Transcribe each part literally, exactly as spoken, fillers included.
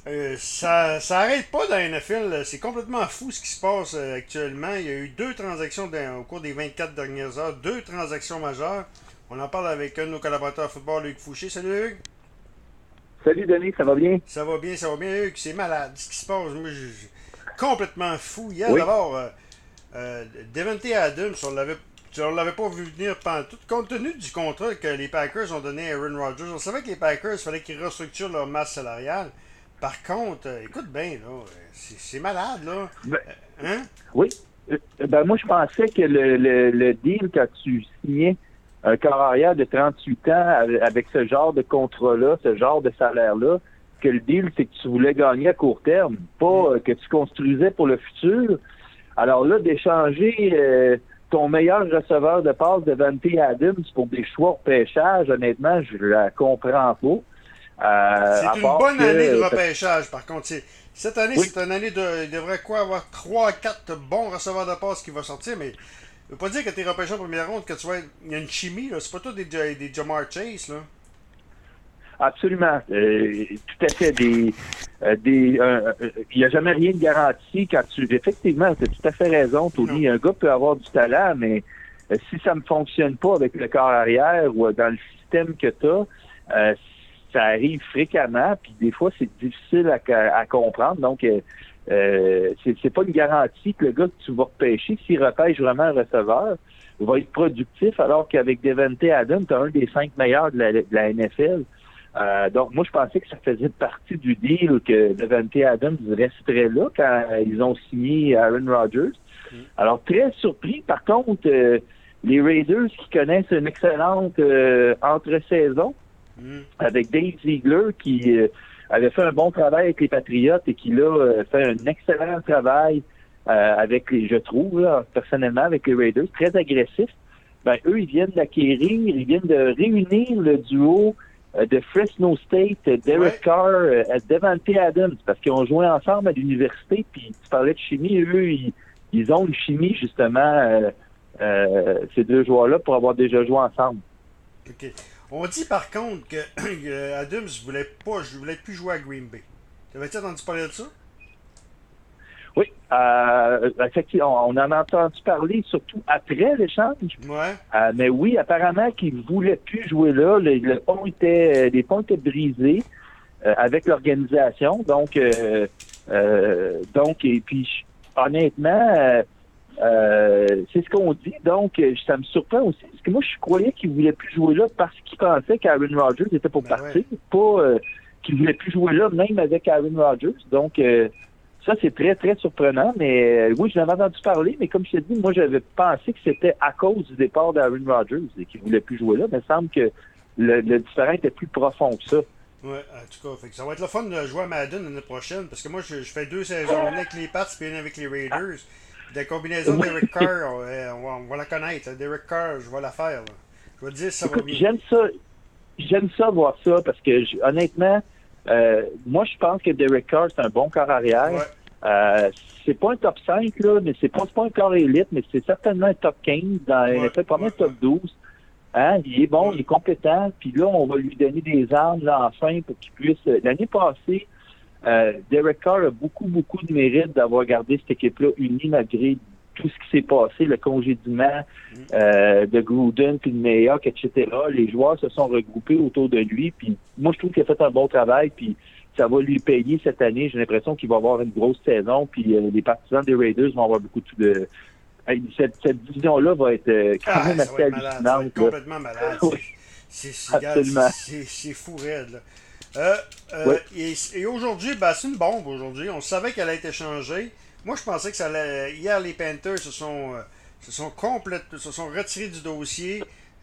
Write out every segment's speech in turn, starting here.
Euh, ça, ça arrête pas dans la N F L. C'est complètement fou ce qui se passe euh, actuellement. Il y a eu deux transactions dans- au cours des vingt-quatre dernières heures, deux transactions majeures. On en parle avec un de nos collaborateurs football, Hugues Fouché. Salut Hugues. Salut Denis, ça va bien? Ça va bien, ça va bien, Hugues. C'est malade ce qui se passe. Moi, je, je- complètement fou. Hier, Oui, d'abord, euh, euh, Devante Adams, on l'avait, on l'avait pas vu venir pendant tout. Compte tenu du contrat que les Packers ont donné à Aaron Rodgers, on savait que les Packers, il fallait qu'ils restructurent leur masse salariale. Par contre, euh, écoute bien, là, euh, c'est, c'est malade, là. ben, Euh, Hein? oui. Euh, ben moi, je pensais que le, le, le deal, quand tu signais un corps arrière de trente-huit ans avec avec ce genre de contrat-là, ce genre de salaire-là, que le deal, c'est que tu voulais gagner à court terme, Mm. pas euh, que tu construisais pour le futur. Alors là, d'échanger euh, ton meilleur receveur de passe de Devante Adams pour des choix au pêchage, honnêtement, je la comprends pas. Euh, C'est à une part bonne année de que... repêchage, par contre. C'est- cette année, Oui, c'est une année de. Il devrait quoi avoir trois quatre bons receveurs de passe qui vont sortir, mais ça veut pas dire que t'es repêché en première ronde que tu vois. Il y a une chimie, là. C'est pas tout des, Ja- des Jamar Chase, là. absolument. Euh, tout à fait. Des, euh, des, euh, euh, il n'y a jamais rien de garanti quand tu. Effectivement, tu as tout à fait raison, Non. Tony. Un gars peut avoir du talent, mais euh, si ça ne fonctionne pas avec le corps arrière ou euh, dans le système que tu as, ça arrive fréquemment, puis des fois, c'est difficile à, à comprendre. Donc, euh, euh, c'est, c'est pas une garantie que le gars que tu vas repêcher, s'il repêche vraiment un receveur, va être productif, alors qu'avec Devante Adams, tu as un des cinq meilleurs de la, de la N F L. Euh, donc, moi, je pensais que ça faisait partie du deal que Devante Adams resterait là quand ils ont signé Aaron Rodgers. Mm. Alors, très surpris. Par contre, euh, les Raiders qui connaissent une excellente euh, entre-saison Mm. avec Dave Ziegler qui euh, avait fait un bon travail avec les Patriotes et qui, là, euh, fait un excellent travail euh, avec les, je trouve, là, personnellement, avec les Raiders, très agressif. Ben, eux, ils viennent d'acquérir, ils viennent de réunir le duo euh, de Fresno State, euh, Ouais. Derek Carr, euh, Devante Adams, parce qu'ils ont joué ensemble à l'université, puis tu parlais de chimie, eux, ils, ils ont une chimie, justement, euh, euh, ces deux joueurs-là, pour avoir déjà joué ensemble. OK. On dit par contre que euh, Adams voulait pas, je voulais plus jouer à Green Bay. T'avais-tu entendu parler de ça? Oui, euh, effectivement, on on en a entendu parler surtout après l'échange. Ouais. Euh, mais oui, apparemment qu'il ne voulait plus jouer là. Le, le pont était, les ponts étaient brisés euh, avec l'organisation. Donc, euh, euh, donc, et puis honnêtement, euh, euh, c'est ce qu'on dit. Donc, euh, ça me surprend aussi. Parce que moi, je croyais qu'il voulait plus jouer là parce qu'il pensait qu'Aaron Rodgers était pour Ben ouais. partir, pas euh, qu'il voulait plus jouer là, même avec Aaron Rodgers. Donc, euh, ça, c'est très, très surprenant. Mais euh, oui, je l'avais entendu parler, mais comme je t'ai dit, moi, j'avais pensé que c'était à cause du départ d'Aaron Rodgers et qu'il voulait plus jouer là. Mais il semble que le, le différent était plus profond que ça. Ouais, en tout cas, fait que ça va être le fun de jouer à Madden l'année prochaine parce que moi, je, je fais deux saisons, une avec les Pats et une avec les Raiders. Puis la combinaison Oui. d'Eric Carr, on, euh, on va, on va la connaître. hein. Derek Carr, je vais la faire. Là. Je vais te dire si ça va Écoute, bien. j'aime ça. J'aime ça voir ça parce que j- honnêtement, euh, moi je pense que Derek Carr, c'est un bon corps arrière. Ouais. Euh, c'est pas un top cinq, là, mais c'est pas, c'est pas un corps élite, mais c'est certainement un top quinze dans la Ouais. N F L, pas Ouais. mal Ouais. top douze. Hein? Il est bon, Ouais. il est compétent, puis là, on va lui donner des armes là, enfin pour qu'il puisse. euh, L'année passée, euh, Derek Carr a beaucoup, beaucoup de mérite d'avoir gardé cette équipe-là unie malgré tout ce qui s'est passé, le congédiement Mm. euh, de Gruden puis de Mayock, et cetera. Les joueurs se sont regroupés autour de lui, puis moi, je trouve qu'il a fait un bon travail, puis ça va lui payer cette année. J'ai l'impression qu'il va avoir une grosse saison, puis euh, les partisans des Raiders vont avoir beaucoup de... Hey, Cette, cette division-là va être euh, quand Ah, même ça va assez être malade. Ça va être hallucinante. Là. complètement malade. Oui, C'est, c'est, regarde, absolument. c'est, c'est fou raide. Là. Euh, Oui, euh, et, et aujourd'hui, ben, c'est une bombe aujourd'hui. On savait qu'elle allait être échangée. Moi, je pensais que ça allait. Hier, les Panthers se sont, euh, se sont complètement, se sont retirés du dossier.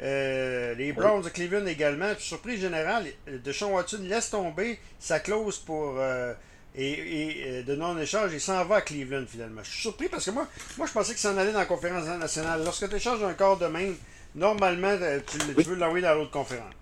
Euh, les oui. Browns de Cleveland également. Puis, surprise générale, Deshaun Watson laisse tomber sa clause pour euh, et, et, euh, de non-échange et s'en va à Cleveland finalement. Je suis surpris parce que moi, moi je pensais qu'il s'en allait dans la conférence nationale. Lorsque tu échanges un corps de même, normalement, euh, tu, tu Oui, veux l'envoyer dans l'autre conférence.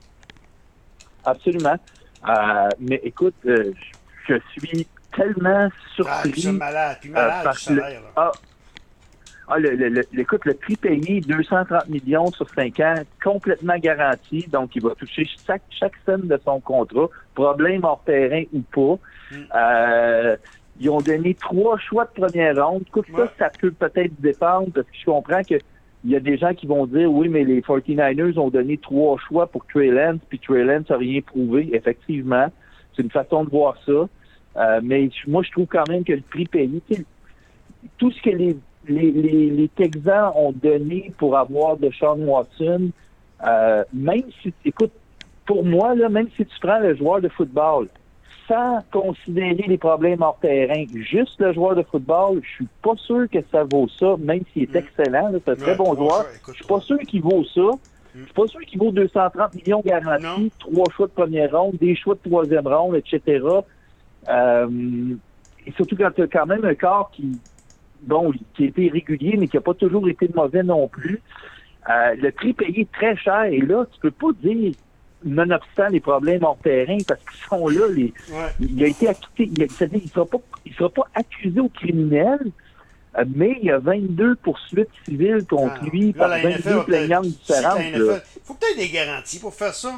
absolument. Euh, mais écoute, euh, je suis tellement Ah, puis ça surpris malade, puis euh, malade du parce que le, salaire. Là. ah, Ah, le, le, le, écoute, le prix payé, deux cent trente millions sur cinq ans, complètement garanti. Donc, il va toucher chaque, chaque scène de son contrat, problème hors terrain ou pas. Mm. Euh, ils ont donné trois choix de première ronde. Écoute, ouais. ça, ça peut peut-être dépendre parce que je comprends que il y a des gens qui vont dire, oui, mais les forty-niners ont donné trois choix pour Trey Lance, puis Trey Lance n'a rien prouvé. Effectivement, c'est une façon de voir ça. Euh, mais moi, je trouve quand même que le prix payé, tout ce que les Les, les, les Texans ont donné pour avoir Deshaun Watson, euh, même si, écoute, pour moi, là, même si tu prends le joueur de football, sans considérer les problèmes hors terrain, juste le joueur de football, je suis pas sûr que ça vaut ça, même s'il est excellent, là, c'est un très ouais, bon joueur. Je suis pas sûr qu'il vaut ça. Je suis pas sûr qu'il vaut deux cent trente millions garantis, trois choix de première ronde, des choix de troisième ronde, et cetera. Euh, et surtout quand tu as quand même un corps qui bon, qui a été régulier, mais qui n'a pas toujours été mauvais non plus. Euh, le prix payé est très cher. Et là, tu peux pas dire, nonobstant les problèmes hors terrain, parce qu'ils sont là, les, ouais. il a été acquitté. Il, c'est-à-dire, il sera pas, il sera pas accusé au criminel, euh, mais il y a vingt-deux poursuites civiles contre ah, lui là, par vingt-deux plaignantes différentes. Il faut peut-être des garanties pour faire ça.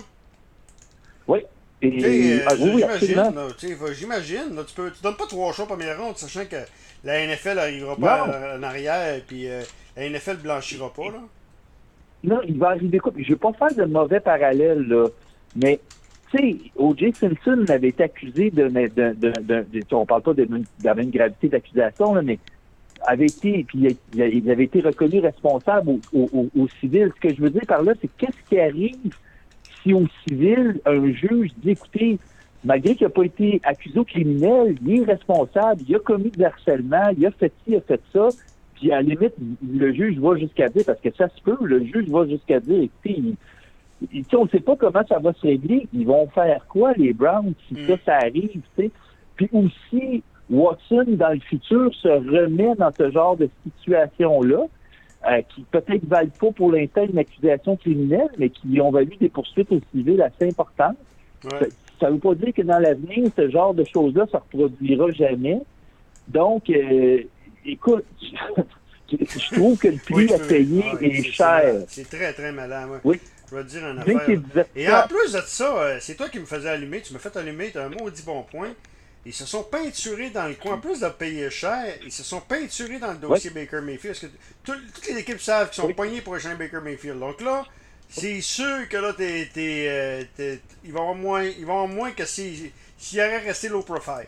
Oui. Et, euh, ah, oui, j'imagine, là, j'imagine. Là, tu ne donnes pas trois choix première ronde, sachant que la N F L n'arrivera pas non. en arrière, et puis euh, la N F L ne blanchira pas. Là. Non, il va arriver quoi? Je ne vais pas faire de mauvais parallèle, là, mais tu sais, O J Simpson avait été accusé de... de, de, de, de, de on ne parle pas de, de la même gravité d'accusation, là, mais avait été, puis il, il avait été reconnu responsable au, au, au, au civil. Ce que je veux dire par là, c'est qu'est-ce qui arrive si au civil, un juge dit, écoutez, malgré qu'il n'a pas été accusé au criminel, il est responsable, il a commis de harcèlement, il a fait ci, il a fait ça, puis à la limite, le juge va jusqu'à dire, parce que ça se peut, le juge va jusqu'à dire, écoutez, il, il, on ne sait pas comment ça va se régler, ils vont faire quoi, les Browns, si mm. ça, ça arrive, tu sais. Puis aussi, Watson, dans le futur, se remet dans ce genre de situation-là, Euh, qui peut-être valent pas pour l'instant une accusation criminelle, mais qui ont valu des poursuites au civil assez importantes. Ouais. Ça ne veut pas dire que dans l'avenir, ce genre de choses-là ne se reproduira jamais. Donc, euh, écoute, je, je trouve que le prix oui, à payer ah, est, est cher. C'est très, très malin. Moi. Oui. Je vais te dire une affaire. Et en plus de ça, c'est toi qui me faisais allumer. Tu m'as fait allumer, tu as un maudit bon point. Ils se sont peinturés dans le coin. En plus de payer cher, ils se sont peinturés dans le dossier oui. Baker Mayfield. Parce que tout, toutes les équipes savent qu'ils sont oui. poignés pour échanger Baker Mayfield. Donc là, c'est sûr que là, t'es, t'es, euh, t'es, ils vont avoir moins, ils vont avoir moins que s'ils si, auraient resté low profile.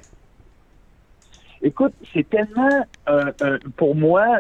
Écoute, c'est tellement, euh, euh, pour moi,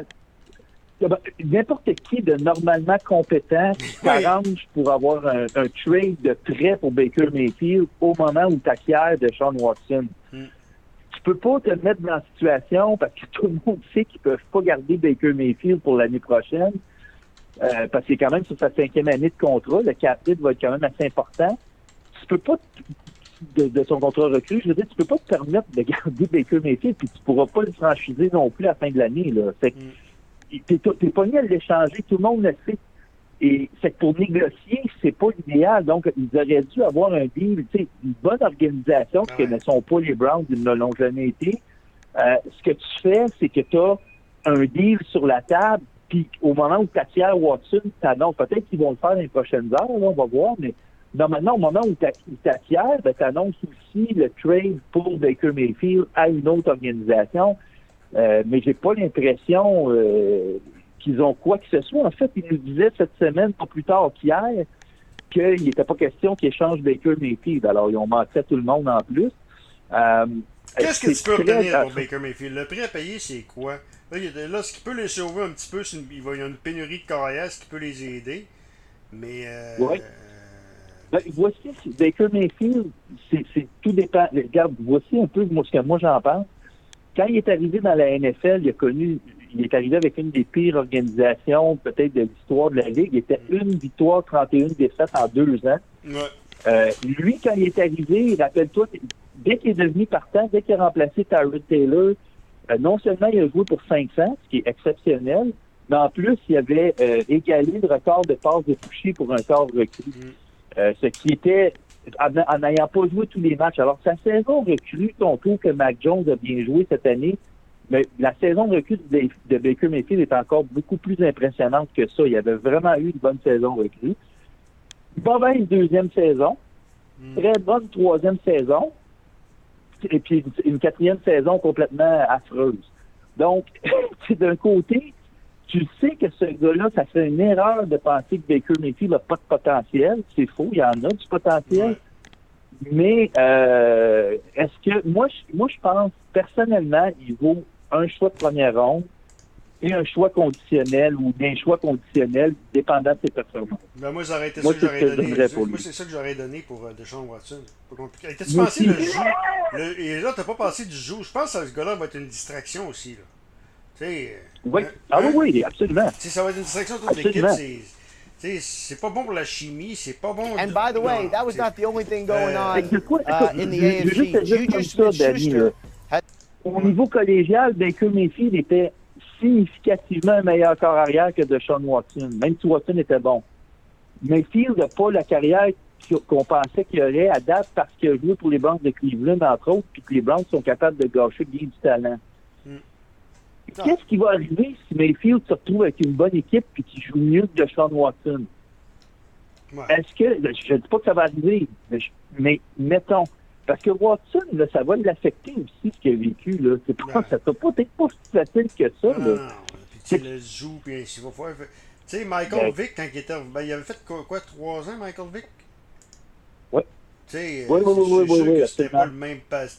n'importe qui de normalement compétent s'arrange oui. pour avoir un, un trade de prêt pour Baker Mayfield au moment où tu acquiers de Deshaun Watson. Mm. Tu peux pas te mettre dans la situation parce que tout le monde sait qu'ils peuvent pas garder Baker Mayfield pour l'année prochaine euh, parce qu'il est quand même sur sa cinquième année de contrat. Le cap hit va être quand même assez important. Tu peux pas, de, de son contrat recru, je veux dire, tu peux pas te permettre de garder Baker Mayfield puis tu pourras pas le franchiser non plus à la fin de l'année. Là. C'est que, mm. T'es, t'es pogné à l'échanger, tout le monde le sait. Et c'est que pour négocier, c'est pas l'idéal. Donc, ils auraient dû avoir un deal, tu sais, une bonne organisation, ce que ne sont pas les Browns, ils ne l'ont jamais été. Euh, ce que tu fais, c'est que tu as un deal sur la table, puis au moment où tu acquiers Watson, t'annonces, peut-être qu'ils vont le faire dans les prochaines heures, là, on va voir, mais normalement, au moment où tu acquiers, ben, tu annonces aussi le trade pour Baker Mayfield à une autre organisation. Euh, mais j'ai pas l'impression euh, qu'ils ont quoi que ce soit. En fait, ils nous disaient cette semaine, pas plus tard qu'hier, qu'il n'était pas question qu'ils échangent Baker Mayfield. Alors, ils ont menti à tout le monde en plus. Euh, Qu'est-ce que tu peux obtenir pour Baker Mayfield? Le prix à payer, c'est quoi? Là, il y a, là ce qui peut les sauver un petit peu, c'est une, il y a une pénurie de carrière, ce qui peut les aider. Mais... Euh, oui. Ben, voici, Baker Mayfield, c'est, c'est tout dépend. Regarde, voici un peu ce que moi j'en pense. Quand il est arrivé dans la N F L, il a connu, il est arrivé avec une des pires organisations peut-être de l'histoire de la Ligue. Il était une victoire, trente et une défaites en deux ans. Ouais. Euh, lui, quand il est arrivé, rappelle-toi, dès qu'il est devenu partant, dès qu'il a remplacé Tyrod Taylor, euh, non seulement il a joué pour cinq cents, ce qui est exceptionnel, mais en plus, il avait euh, égalé le record de passes de toucher pour un corps recru. Mm. Euh, ce qui était... en n'ayant pas joué tous les matchs. Alors, sa saison recrue, ton tour que Mac Jones a bien joué cette année, Mais la saison de recrue de, de Baker Mayfield est encore beaucoup plus impressionnante que ça. Il avait vraiment eu une bonne saison recrue. Mauvaise deuxième saison. Mm. Très bonne troisième saison. Et puis une quatrième saison complètement affreuse. Donc, d'un côté, tu sais que ce gars-là, ça serait une erreur de penser que Baker Mayfield n'a pas de potentiel. C'est faux, il y en a du potentiel. Ouais. Mais euh, est-ce que moi je moi je pense personnellement il vaut un choix de première ronde et un choix conditionnel ou d'un choix conditionnel dépendant de ses performances. Ben moi, ça aurait été moi, ça que j'aurais donné. Moi, c'est ça que j'aurais donné pour euh, Deshaun Watson. T'as-tu pensé le jeu? Le, et là, t'as pas pensé du jeu. Je pense que ce gars-là va être une distraction aussi. Là. Tu sais. Oui. Hein, ah oui, oui, absolument. Tu sais, ça va être une distraction de toute l'équipe. C'est, c'est pas bon pour la chimie, c'est pas bon. And by the way, non, that was not the only thing going euh, on quoi, uh, in the A F C. Juju Smith-Schuster. Au niveau collégial, Baker Mayfield était significativement un meilleur corps arrière que Deshaun Watson, même si Watson était bon. Mayfield n'a pas la carrière qu'on pensait qu'il aurait à date parce qu'il a joué pour les Browns de Cleveland, entre autres, puis que les Browns sont capables de gâcher bien du talent. Mm. Qu'est-ce qui va arriver si Mayfield se retrouve avec une bonne équipe et qu'il joue mieux que Deshaun Watson? Ouais. Est-ce que, je ne dis pas que ça va arriver, mais, mais mettons, parce que Watson, là, ça va l'affecter aussi, ce qu'il a vécu. Là. C'est pas, ça ne peut pas être pas si facile que ça. Non, là. Non, non. Puis tu le joue, puis il va faire... Tu sais, Michael ouais. Vick, quand il était... Ben, il avait fait quoi, quoi trois ans, Michael Vick? Oui. Tu sais, oui, oui, oui, oui, oui, c'était pas le même...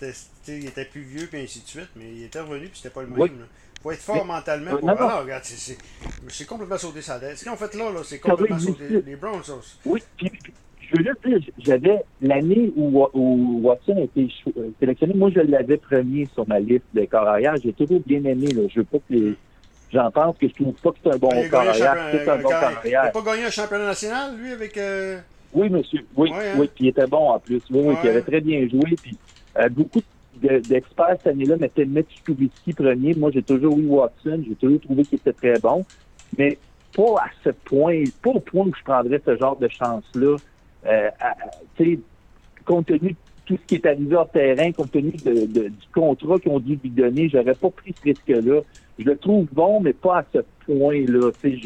Il était plus vieux, puis ainsi de suite, mais il était revenu, puis c'était pas le même. Oui. Il faut être fort mais, mentalement. Pour... Non, non. Ah, regarde, c'est, c'est, c'est complètement sauté sa tête. Ce qu'ils ont fait là, là c'est complètement sauté. Les Browns, ça. Oui, puis, puis je veux juste dire, j'avais l'année où, où Watson a été sélectionné, moi je l'avais premier sur ma liste de corps arrière. J'ai toujours bien aimé. Là. Je veux pas que les... J'en pense que je trouve pas que c'est un bon corps arrière. C'est un bon corps arrière. Il n'a pas gagné un championnat national, lui, avec... Euh... Oui, monsieur. Oui, ouais, hein? Oui, puis il était bon en plus. Oui, ouais. Oui, puis il avait très bien joué. Puis euh, beaucoup de, d'experts cette année-là mettaient Mitch Trubisky premier. Moi, j'ai toujours eu Watson. J'ai toujours trouvé qu'il était très bon. Mais pas à ce point, pas au point où je prendrais ce genre de chance-là. Euh, tu sais, compte tenu de tout ce qui est arrivé hors terrain, compte tenu de, de, du contrat qu'ils ont dû lui donner, j'aurais pas pris ce risque-là. Je le trouve bon, mais pas à ce point-là. Tu sais,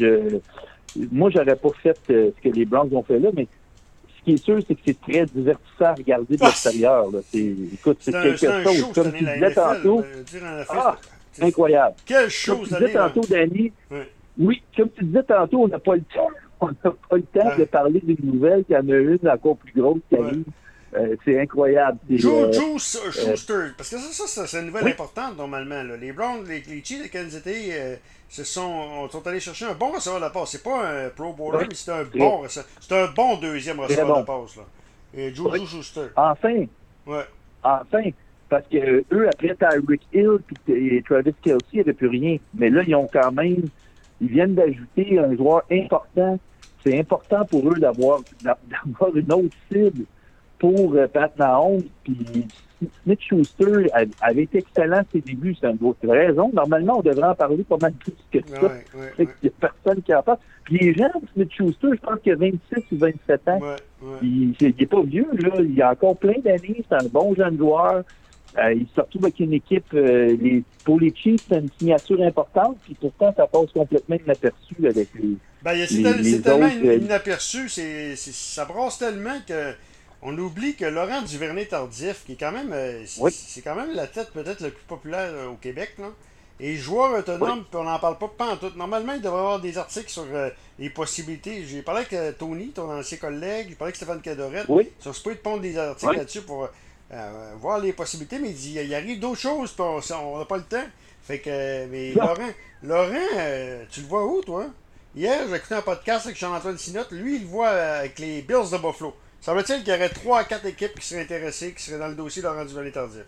je, moi, j'aurais pas fait euh, ce que les Browns ont fait là, mais ce qui est sûr, c'est que c'est très divertissant à regarder de l'extérieur. Là. C'est, écoute, c'est, c'est quelque un, chose. Comme tu disais tantôt. Ah, c'est incroyable. Quelle chose! Comme tu disais tantôt, Danny. Oui. oui, comme tu disais tantôt, on n'a pas le temps. On n'a pas le temps ouais. de parler d'une nouvelle, qu'il y en a une encore plus grosse qui arrive. Ouais. Euh, c'est incroyable. C'est, Joe, euh, Joe Schuster, euh, parce que ça, ça, ça c'est une nouvelle oui. importante normalement. Là. Les Browns, les, les Chiefs de Kansas City euh, se sont, sont allés chercher un bon receveur de la passe. C'est pas un pro bowler, oui. mais c'est un, bon, c'est un bon deuxième receveur bon. de la passe. Là. Et Joe, oui. Joe Schuster. Enfin. Ouais. Enfin. Parce que euh, eux, après Tyreek Hill et Travis Kelce, il n'y avait plus rien. Mais là, ils ont quand même... Ils viennent d'ajouter un joueur important. C'est important pour eux d'avoir, d'avoir une autre cible pour euh, Pat Mahomes. Puis Smith-Schuster avait été excellent à ses débuts. C'est une autre raison. Normalement, on devrait en parler pas mal plus que ça. Ouais, ouais, ouais. Il n'y a personne qui en parle. Puis les gens, Smith-Schuster, je pense qu'il a vingt-six ou vingt-sept ans. Ouais, ouais. Il n'est pas vieux, là. Il a encore plein d'années. C'est un bon jeune joueur. Euh, il se retrouve avec une équipe, euh, les, pour les Chiefs, c'est une signature importante, puis pourtant, ça passe complètement inaperçu avec les. Ben, c'est, les, tel, les c'est tellement autres, inaperçu, c'est, c'est, ça brasse tellement que on oublie que Laurent Duvernay-Tardif, qui est quand même, euh, c'est, oui. c'est quand même la tête peut-être la plus populaire euh, au Québec, là, et joueur autonome, oui. puis on n'en parle pas pas en tout. Normalement, il devrait y avoir des articles sur euh, les possibilités. J'ai parlé avec euh, Tony, ton ancien collègue, j'ai parlé avec Stéphane Cadorette, oui. sur ce peut de pondre des articles oui. là-dessus pour. Euh, voir les possibilités, mais il dit il arrive d'autres choses, puis on n'a pas le temps. Fait que, mais non. Laurent, Laurent euh, tu le vois où, toi? Hier, j'ai écouté un podcast avec Jean-Antoine Sinotte, lui, il le voit avec les Bills de Buffalo. Semble-t-il qu'il y aurait trois à quatre équipes qui seraient intéressées, qui seraient dans le dossier Laurent Duvernay-Tardif.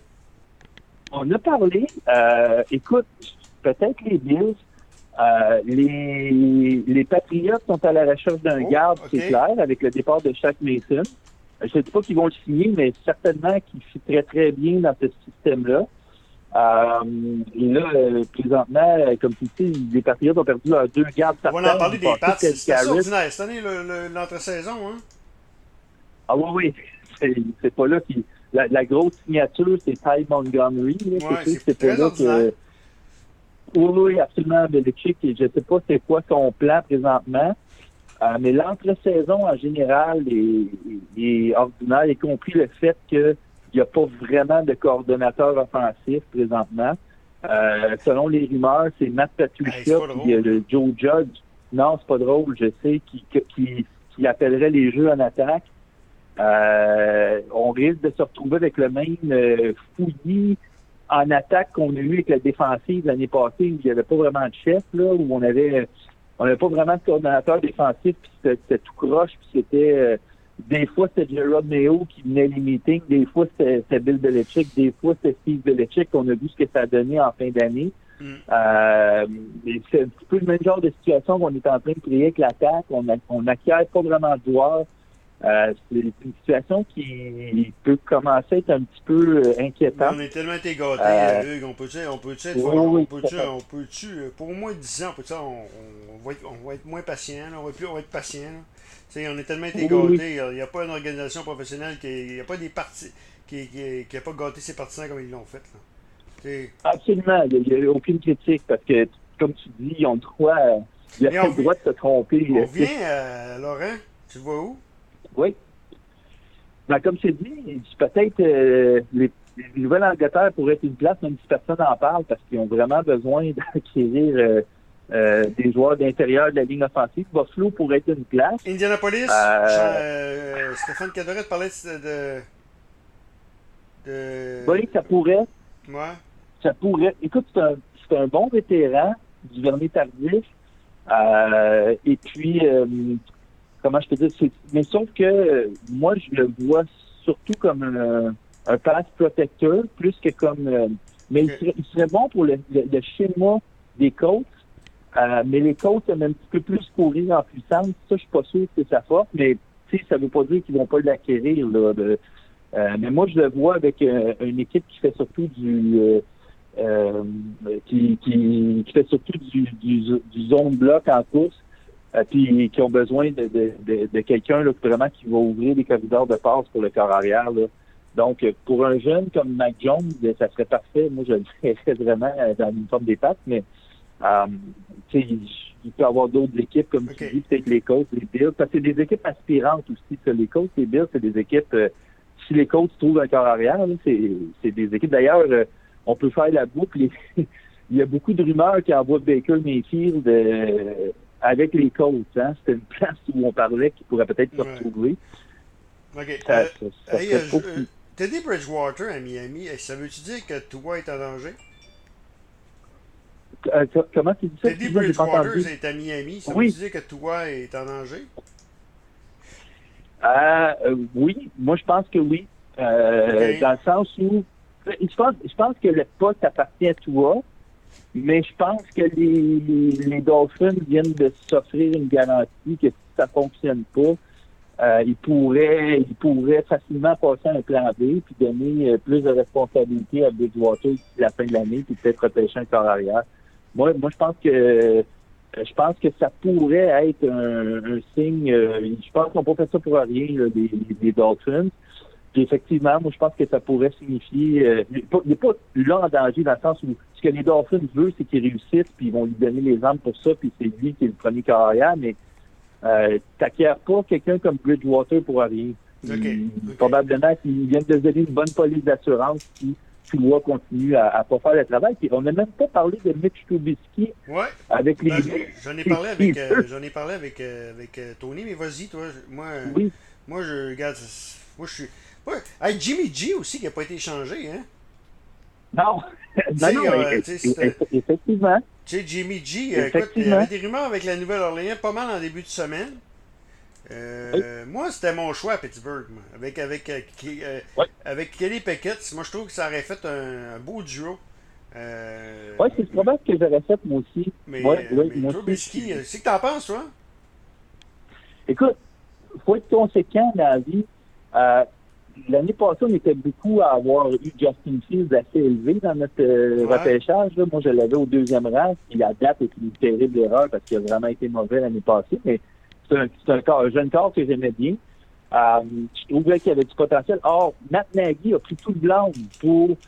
On a parlé, euh, écoute, peut-être les Bills, euh, les, les Patriots sont à la recherche d'un oh, garde, okay. c'est clair, avec le départ de Shaq Mason. Je ne dis pas qu'ils vont le signer, mais certainement qu'il fit très, très bien dans ce système-là. Euh, et là, euh, présentement, comme tu sais, les Patriots ont perdu leurs deux gardes partants. On va en parler des Pats. C'est ça ordinaire. Cette année, le, le, l'entre-saison, hein? Ah oui, oui. C'est, c'est pas là qui... La, la grosse signature, c'est Ty Montgomery. Là, ouais, c'est, c'est, c'est très pas là ordinaire. que... Oui, oui, absolument, Belichick. Je ne sais pas c'est quoi son plan présentement, euh, mais l'entre-saison en général est, est ordinaire, y compris le fait qu'il n'y a pas vraiment de coordonnateur offensif présentement. Euh, selon les rumeurs, c'est Matt Patricia hey, et le Joe Judge. Non, c'est pas drôle, je sais, qui, qui, qui appellerait les jeux en attaque. Euh, on risque de se retrouver avec le même euh, fouillis en attaque qu'on a eu avec la défensive l'année passée, où il n'y avait pas vraiment de chef, là, où on avait on n'avait pas vraiment de coordonnateur défensif, puis c'était, c'était tout croche, puis c'était euh, des fois c'était Gerard Mayo qui menait les meetings, des fois c'était, c'était Bill Belichick, des fois c'était Steve Belichick. On a vu ce que ça a donné en fin d'année. Mm. Euh, c'est un petit peu le même genre de situation qu'on est en train de créer avec l'attaque. On a, on n'acquiert pas vraiment de joueurs. Euh, c'est une situation qui peut commencer à être un petit peu euh, inquiétante. On est tellement été gâtés, euh, Hugues. On peut-tu, on peut-tu être, oui, on oui, peut-tu, on peut-tu, pour au moins dix ans, on, peut on, on, va être, on va être moins patient, là, on, va plus, on va être patient. Là. On est tellement été oui, gâtés, il n'y a, a pas une organisation professionnelle, qui, il n'y a pas des partis qui n'a pas gâté ses partisans comme ils l'ont fait. Là. T'sais. Absolument, il n'y a, a aucune critique parce que, comme tu dis, ils ont le droit, ils ont le droit de se tromper. On vient, euh, Laurent, tu le vois où? Oui. Ben, comme je t'ai dit, peut-être euh, les, les Nouvelle-Angleterre pourraient être une place, même si personne n'en parle, parce qu'ils ont vraiment besoin d'acquérir euh, euh, des joueurs d'intérieur de la ligne offensive. Buffalo pourrait être une place. Indianapolis, euh, euh, Stéphane Cadoret parlait de, de... Oui, ça pourrait. Ouais. Ça pourrait. Écoute, c'est un, c'est un bon vétéran du Vernier Tardif. Euh, et puis... Euh, comment je peux dire, c'est, mais sauf que euh, moi, je le vois surtout comme un, un pass protecteur, plus que comme... Euh, mais okay. il, serait, il serait bon pour le, le, le schéma des coachs, euh, mais les coachs aiment un petit peu plus courir en puissance. Ça, je suis pas sûr que c'est sa force, mais ça veut pas dire qu'ils vont pas l'acquérir. Là, de, euh, mais moi, je le vois avec euh, une équipe qui fait surtout du... Euh, euh, qui, qui, qui fait surtout du, du, du zone bloc en course. Euh, puis qui ont besoin de, de, de, de quelqu'un là, vraiment qui va ouvrir des corridors de passe pour le corps arrière. Là. Donc, pour un jeune comme Mac Jones, ça serait parfait. Moi, je le ferais vraiment dans une forme des pattes, mais euh, tu sais, il, il peut y avoir d'autres équipes, comme okay. tu dis, peut-être les Colts, les Bills, parce que c'est des équipes aspirantes aussi. Ça. Les Colts, les Bills, c'est des équipes... Euh, si les Colts trouvent un corps arrière, là, c'est, c'est des équipes... D'ailleurs, euh, on peut faire la boucle. Il y a beaucoup de rumeurs qui envoient Baker Mayfield... Euh, avec les Colts, hein? C'était une place où on parlait qu'il pourrait peut-être se ouais. retrouver. OK. Ça, euh, ça, ça hey, euh, euh, Teddy Bridgewater à Miami, ça veut-tu dire que Tua est en danger? Euh, comment tu dis ça? Teddy Bridgewater est à Miami, ça oui. veut-tu dire que Tua est en danger? Euh, euh, oui, moi je pense que oui. Euh, okay. Dans le sens où je pense, je pense que le poste appartient à Tua. Mais je pense que les, les Dolphins viennent de s'offrir une garantie que si ça fonctionne pas, euh, ils pourraient ils pourraient facilement passer à un plan B puis donner euh, plus de responsabilités à Bridgewater d'ici la fin de l'année puis peut-être repêcher un corps arrière. Moi, moi je pense que euh, je pense que ça pourrait être un, un signe. Euh, je pense qu'ils n'ont pas fait ça pour rien, là, les, les Dolphins. Puis effectivement, moi, je pense que ça pourrait signifier... Euh, il n'est pas là en danger dans le sens où ce que les Dolphins veulent, c'est qu'ils réussissent, puis ils vont lui donner les armes pour ça, puis c'est lui qui est le premier carrière, mais euh, t'acquiers pas quelqu'un comme Bridgewater pour rien. Okay. Il, okay. Probablement qu'il vient de se donner une bonne police d'assurance qui, tu vois, continue à ne pas faire le travail. Puis on n'a même pas parlé de Mitch Trubisky ouais. avec les... Ben, j'en ai parlé avec, euh, j'en ai parlé avec, euh, avec euh, Tony, mais vas-y, toi. Moi, oui. moi je regarde... Moi, je suis... Ouais. Hey, Jimmy G aussi qui n'a pas été échangé, hein? Non, non, non euh, effectivement. Tu sais, Jimmy G, euh, écoute, il y avait des rumeurs avec la Nouvelle-Orléans pas mal en début de semaine. Euh, oui. Moi, c'était mon choix à Pittsburgh, moi, avec, avec, euh, oui. avec Kelly Pickett. Moi, je trouve que ça aurait fait un, un beau duo. Euh, oui, c'est probable que j'aurais fait, moi aussi. Mais, ouais, euh, oui, mais moi Trubisky, c'est que t'en penses, toi? Écoute, il faut être conséquent dans la vie. Euh, L'année passée, on était beaucoup à avoir eu Justin Fields assez élevé dans notre euh, ouais. repêchage. Là. Moi, je l'avais au deuxième rang. Puis la date est une terrible erreur parce qu'il a vraiment été mauvais l'année passée. Mais c'est un, c'est un, corps, un jeune corps que j'aimais bien. Euh, je trouvais qu'il y avait du potentiel. Or, Matt Nagy a pris tout le blâme pour euh,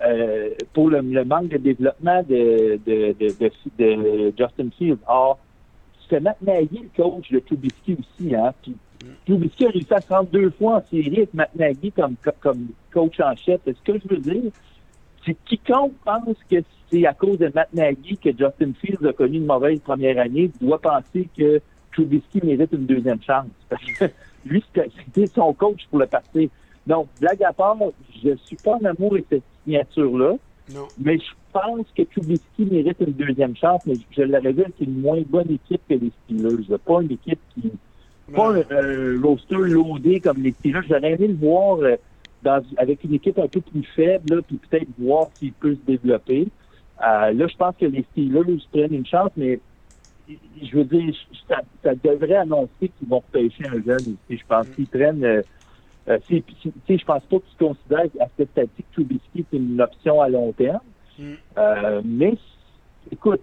euh, pour le, le manque de développement de, de, de, de, de Justin Fields. Or, c'est Matt Nagy, le coach de Trubisky aussi, hein. Puis Trubisky a réussi à se rendre deux fois en série avec Matt Nagy comme, comme coach en chef. Ce que je veux dire, c'est que quiconque pense que c'est à cause de Matt Nagy que Justin Fields a connu une mauvaise première année doit penser que Trubisky mérite une deuxième chance. Parce que lui, c'était son coach pour le partir. Donc, blague à part, je suis pas en amour avec cette signature-là. Non. Mais je pense que Trubisky mérite une deuxième chance, mais je l'aurais vu avec une moins bonne équipe que les Steelers. Pas une équipe qui... Pas un euh, roster loadé comme les Steelers. J'aurais aimé le voir euh, dans, avec une équipe un peu plus faible, là, puis peut-être voir s'il peut se développer. Euh, là, je pense que les Steelers prennent une chance, mais je veux dire, ça, ça devrait annoncer qu'ils vont repêcher un jeune aussi. Je pense qu'ils prennent... Euh, euh, c'est, c'est, je pense pas qu'ils considèrent à cette statique Trubisky c'est une option à long terme. Mm. Euh, mais, écoute,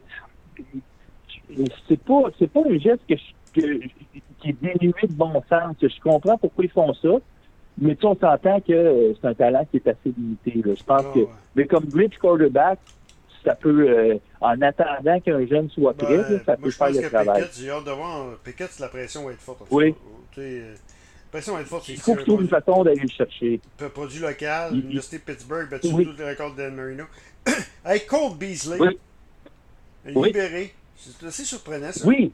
c'est pas, c'est pas un geste que je, que, qui est dénué de bon sens. Je comprends pourquoi ils font ça, mais tu sais, on s'entend que euh, c'est un talent qui est assez limité. Là. Je pense oh, que, ouais. Mais comme bridge quarterback, ça peut, euh, en attendant qu'un jeune soit prêt, ben, là, ça peut faire le travail. Pickett, j'ai hâte de voir. Pickett, la pression va être forte. Oui. Euh, la pression va être forte. Il faut que tu trouves une façon d'aller le chercher. Produit local, il, l'Université de Pittsburgh, battu oui. tous les records de Dan Marino. Hey, Cole Beasley, oui. libéré. Oui. C'est assez surprenant, ça. Oui.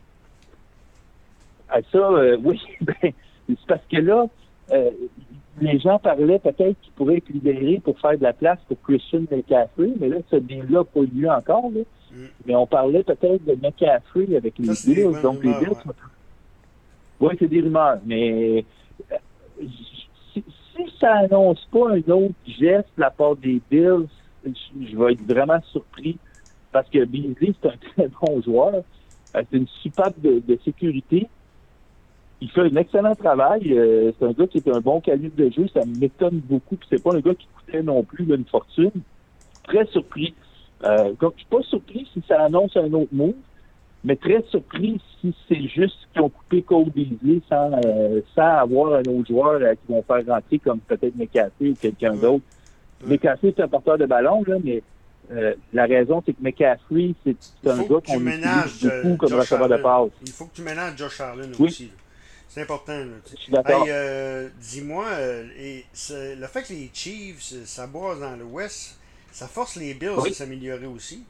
Ah, ça, euh, oui. Ben, c'est parce que là, euh, les gens parlaient peut-être qu'il pourrait être libéré pour faire de la place pour Christian McCaffrey, mais là, ce deal-là n'a pas eu lieu encore. Là. Mm. Mais on parlait peut-être de McCaffrey avec les ça, Bills. Donc, rumeurs, les Bills. Ouais. Oui, c'est des rumeurs. Mais euh, si, si ça annonce pas un autre geste de la part des Bills, je, je vais être vraiment surpris parce que Beasley, c'est un très bon joueur. Euh, c'est une superbe de, de sécurité. Il fait un excellent travail. Euh, c'est un gars qui est un bon calibre de jeu. Ça m'étonne beaucoup. Puis c'est pas un gars qui coûtait non plus là, une fortune. Très surpris. Euh, donc, je suis pas surpris si ça annonce un autre move, mais très surpris si c'est juste qu'ils ont coupé Cole Beasley sans, euh, sans avoir un autre joueur euh, qui vont faire rentrer comme peut-être McCaffrey ou quelqu'un ouais. d'autre. Ouais. McCaffrey, c'est un porteur de ballon, là, mais euh, la raison, c'est que McCaffrey, c'est, c'est un gars qu'on utilise beaucoup comme receveur de passe. Il faut que tu ménages Josh Allen oui. aussi. Là. C'est important. Là, je suis d'accord. Hey, euh, dis-moi, euh, et le fait que les Chiefs s'aboisent dans l'Ouest, ça force les Bills oui. à s'améliorer aussi.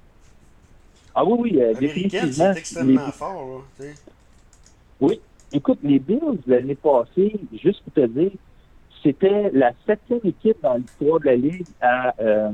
Ah oui, oui, euh, définitivement. C'est extrêmement les... fort. Là, oui. Écoute, les Bills, l'année passée, juste pour te dire, c'était la septième équipe dans l'histoire de la Ligue à, euh,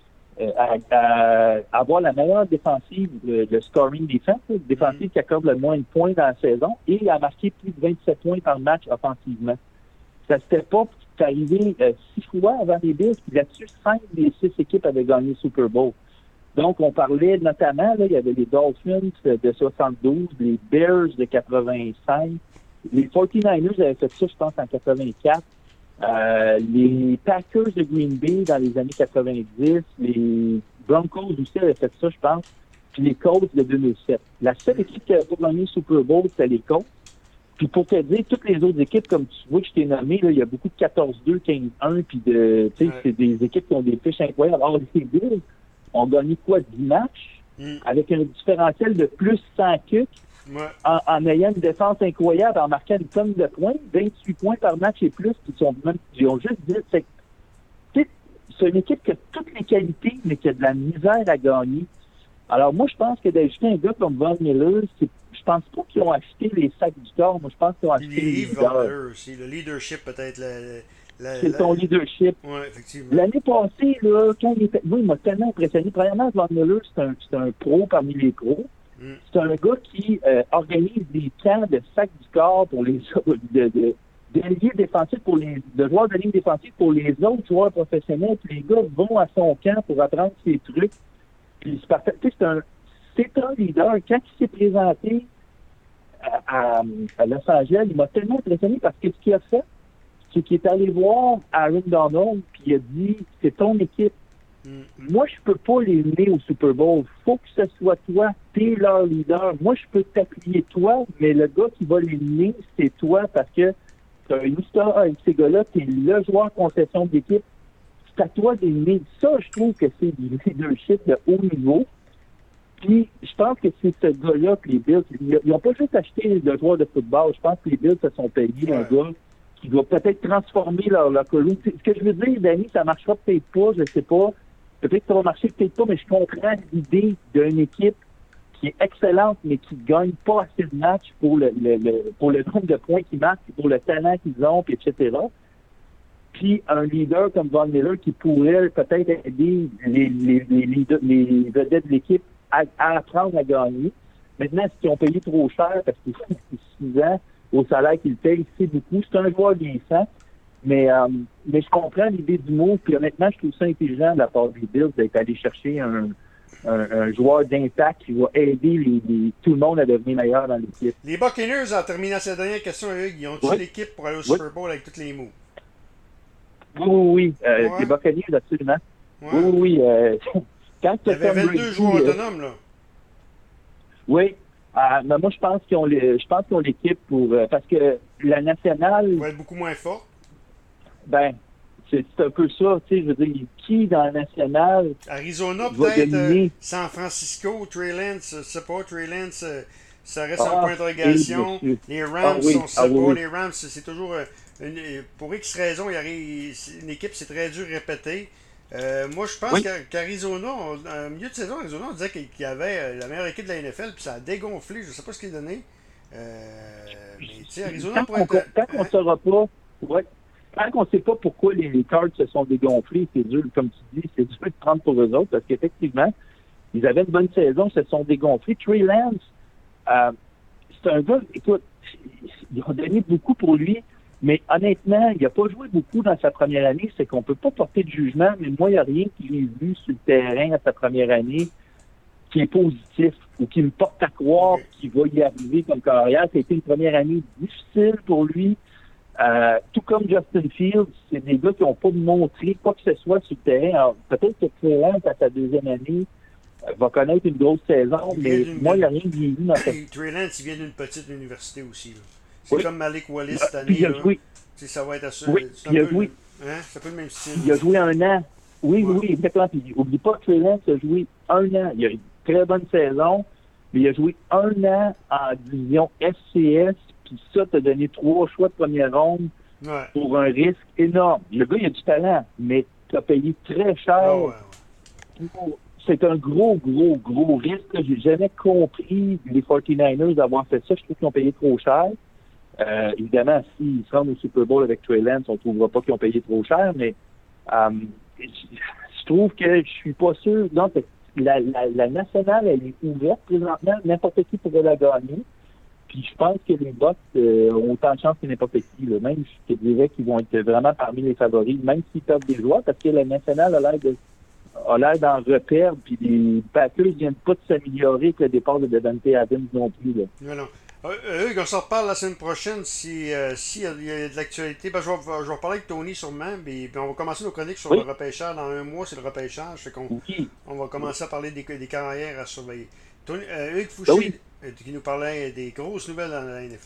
à, à avoir la meilleure défensive, le, le scoring defense, le défensive mm. qui accorde le moins de points dans la saison, et à marquer plus de vingt-sept points par match offensivement. Ça s'était pas arrivé euh, six fois avant les Bills, puis là-dessus, cinq des six équipes avaient gagné le Super Bowl. Donc, on parlait notamment, là, il y avait les Dolphins de soixante-douze, les Bears de quatre-vingt-cinq, les forty-niners avaient fait ça, je pense, en quatre-vingt-quatre, euh, les Packers de Green Bay dans les années quatre-vingt-dix, les Broncos aussi avaient fait ça, je pense, puis les Colts de deux mille sept. La seule équipe qui avait pas gagné le Super Bowl, c'était les Colts. Puis pour te dire, toutes les autres équipes, comme tu vois que je t'ai nommé, là, il y a beaucoup de quatorze deux, quinze un, puis de, tu sais, ouais. c'est des équipes qui ont des fiches incroyables. Alors, les Bills ont gagné quoi, dix matchs, mm. avec un différentiel de plus cent kicks, ouais. en, en ayant une défense incroyable, en marquant une tonne de points, vingt-huit points par match et plus, puis ils, sont même, ils ont juste dit, c'est, c'est une équipe qui a toutes les qualités, mais qui a de la misère à gagner. Alors moi, je pense que d'ajouter un gars comme Von Miller, c'est je pense pas qu'ils ont acheté les sacs du corps. Moi, je pense qu'ils ont acheté les leaders. Aussi. Le leadership, peut-être. Le, le, c'est son leadership. Oui, effectivement. L'année passée, là, quand il était... Moi, il m'a tellement impressionné. Premièrement, Von Miller, c'est un, c'est un pro parmi les pros. Mm. C'est un gars qui euh, organise des camps de sacs du corps pour les de, de, d'alliés défensifs pour les de joueurs de ligne défensive pour les autres joueurs professionnels. Puis les gars vont à son camp pour apprendre ses trucs. Puis c'est parfait. Tu sais, c'est un C'est un leader. Quand il s'est présenté à, à, à Los Angeles, il m'a tellement impressionné parce que ce qu'il a fait, c'est qu'il est allé voir Aaron Donald puis il a dit « C'est ton équipe. Mm. Moi, je peux pas les mener au Super Bowl. Faut que ce soit toi. T'es leur leader. Moi, je peux t'appuyer toi, mais le gars qui va les mener, c'est toi parce que t'as une histoire avec ces gars-là. T'es le joueur concession d'équipe. c'est à toi d'aimer. Ça, je trouve que c'est du leadership de haut niveau. Puis, je pense que c'est ce gars-là que les Bills, ils n'ont pas juste acheté le joueur de football. Je pense que les Bills se sont payés ouais. un gars qui doit peut-être transformer leur, leur colonne. Ce que je veux dire, Danny, ça marchera peut-être pas, je sais pas. Peut-être que ça va marcher, peut-être pas, mais je comprends l'idée d'une équipe qui est excellente, mais qui gagne pas assez de matchs pour le, le, le pour le nombre de points qu'ils marquent, pour le talent qu'ils ont, puis et cetera. Puis un leader comme Von Miller qui pourrait peut-être aider les, les, les, les, les vedettes de l'équipe à, à apprendre à gagner. Maintenant, est-ce qu'ils ont payé trop cher parce que c'est six ans au salaire qu'ils payent, c'est beaucoup. C'est un joueur vieillissant. Mais, euh, mais je comprends l'idée du mot. Puis honnêtement, je trouve ça intelligent de la part des Bills d'être allé chercher un, un, un joueur d'impact qui va aider les, les, tout le monde à devenir meilleur dans l'équipe. Les Buccaneers, en terminant cette dernière question, Hugues, ils ont-ils oui. l'équipe pour aller au Super Bowl oui. avec toutes les mots? Oui, oui, oui. Euh, ouais. Les Buccaneers, absolument. Ouais. Oui, oui, oui. Euh, quand il y avait vingt-deux Brady, joueurs euh, autonomes, là. Oui. Euh, mais moi, je pense qu'ils ont les, je pense qu'ils ont l'équipe pour... Euh, parce que la nationale... va être beaucoup moins forte. Ben, c'est, c'est un peu ça, tu sais, je veux dire, qui dans la nationale... Arizona, peut-être, euh, San Francisco, Trey Lance, je sais pas, Trey Lance, euh, ça reste ah, un point d'interrogation. Les Rams, ah, oui. on sait ah, pas, oui. les Rams, c'est, c'est toujours... Euh, une, pour X raisons, il y arrive, une équipe, c'est très dur à répéter. Euh, moi, je pense oui. qu'Arizona, en milieu de saison, Arizona, on disait qu'il y avait la meilleure équipe de la N F L, puis ça a dégonflé, je sais pas ce qu'il a donné. Euh, mais, tu sais, Arizona... Tant qu'on ne saura pas... Ouais. Tant qu'on ne sait pas pourquoi les Cards se sont dégonflés, c'est dur, comme tu dis, c'est dur de prendre pour eux autres, parce qu'effectivement, ils avaient une bonne saison, se sont dégonflés. Trey Lance, euh, c'est un gars, écoute, ils ont donné beaucoup pour lui, mais honnêtement, il n'a pas joué beaucoup dans sa première année, c'est qu'on ne peut pas porter de jugement, mais moi, il n'y a rien que j'ai vu sur le terrain à sa première année qui est positif ou qui me porte à croire qu'il va y arriver comme carrière. Ça a été une première année difficile pour lui. Euh, tout comme Justin Fields, c'est des gars qui n'ont pas montré quoi que ce soit sur le terrain. Alors, peut-être que Trey Lance, à sa deuxième année, euh, va connaître une grosse saison, il mais moi, il n'y a rien que j'ai vu dans cette... Trey Lance, il vient d'une petite université aussi. Là. C'est oui. comme Malik Wallis cette ah, année. Il a là. joué. Ça va être assez... Oui, c'est un il a peu, joué. Hein? C'est pas le même style. Il a joué un an. Oui, ouais. oui, exactement. Puis, oublie pas que Trey Lance a joué un an. Il a une très bonne saison, mais il a joué un an en division F C S, puis ça t'a donné trois choix de première ronde. Ouais. Pour un risque énorme. Le gars, il a du talent, mais tu as payé très cher. Oh, ouais, ouais. C'est un gros, gros, gros risque. J'ai jamais compris les forty-niners d'avoir fait ça. Je trouve qu'ils ont payé trop cher. Euh, évidemment, s'ils se rendent au Super Bowl avec Trey Lance, on ne trouvera pas qu'ils ont payé trop cher, mais euh, je trouve que je suis pas sûr. Donc, la, la, la nationale, elle est ouverte présentement. N'importe qui pourrait la gagner. Puis je pense que les Bucks euh, ont autant de chance que n'importe qui. Là. Même, je te dirais qu'ils vont être vraiment parmi les favoris, même s'ils perdent des joueurs, parce que la nationale a l'air, de, a l'air d'en reperdre, puis les Packers ne viennent pas de s'améliorer avec le départ de Devante Adams non plus. Là. Non, non. Euh, Hugues, on s'en reparle la semaine prochaine si, euh, si il y a de l'actualité. Ben, je, vais, je vais reparler avec Tony sûrement, puis, puis on va commencer nos chroniques sur oui. le repêchage. Dans un mois, c'est le repêchage. Fait qu'on, oui. On va commencer à parler des, des carrières à surveiller. Tony, euh, Hugues Fouché, ben oui. qui nous parlait des grosses nouvelles dans la N F